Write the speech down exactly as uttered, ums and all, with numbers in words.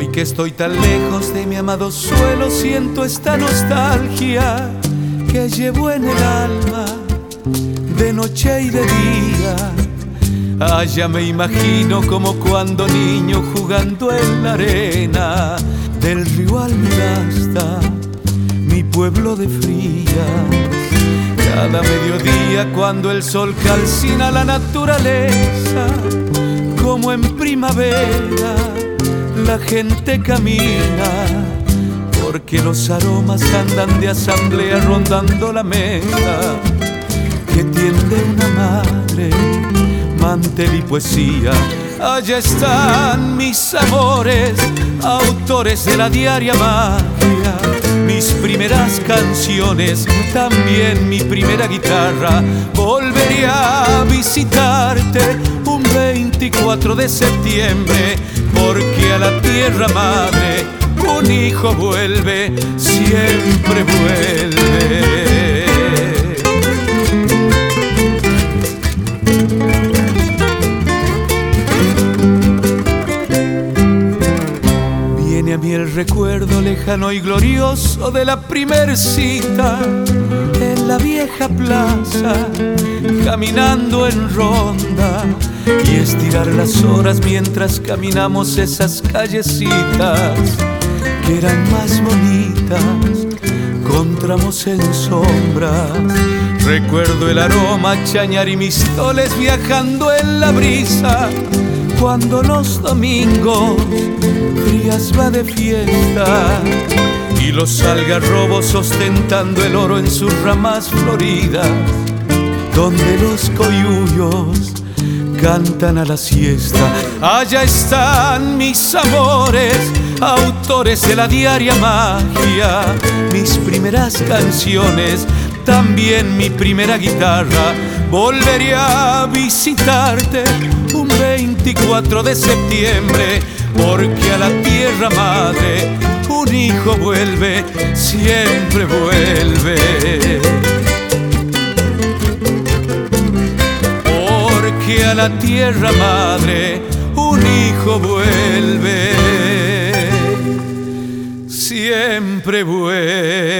que estoy tan lejos de mi amado suelo, siento esta nostalgia que llevo en el alma de noche y de día. Allá me imagino como cuando niño jugando en la arena del río Almirasta, mi pueblo de Frías. Cada mediodía cuando el sol calcina la naturaleza, como en primavera la gente camina, porque los aromas andan de asamblea rondando la mesa que tiende una madre, mantel y poesía. Allá están mis amores, autores de la diaria magia, mis primeras canciones, también mi primera guitarra. Volveré a visitarte un veinticuatro de septiembre, porque a la tierra madre un hijo vuelve, siempre vuelve. Viene a mí el recuerdo lejano y glorioso de la primer cita en la vieja plaza, caminando en ronda, y estirar las horas mientras caminamos esas callecitas que eran más bonitas con tramos en sombras. Recuerdo el aroma a chañar y mis toles viajando en la brisa, cuando los domingos Frías va de fiesta y los algarrobos ostentando el oro en sus ramas floridas, donde los coyullos cantan a la siesta. Allá están mis amores, autores de la diaria magia, mis primeras canciones, también mi primera guitarra. Volveré a visitarte un veinticuatro de septiembre, porque a la tierra madre un hijo vuelve, siempre vuelve. Que a la tierra madre un hijo vuelve, siempre vuelve.